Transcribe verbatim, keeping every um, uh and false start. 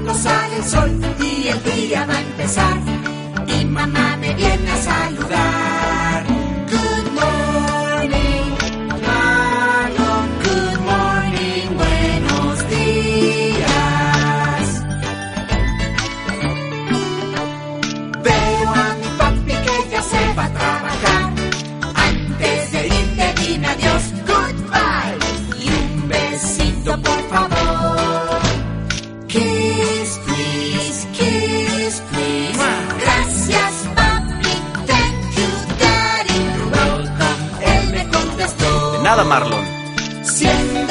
cuando sale el sol y el día va a empezar. Y mamá me viene a saludar. Good morning, Marlon. Good morning, buenos días. Veo a mi papi que ya se va a trabajar. Antes de irte dime adiós, goodbye. Y un besito por favor. Kiss, please, kiss, please. Gracias, papi, thank you, daddy. You're welcome, él me contestó. De nada, Marlon. Siempre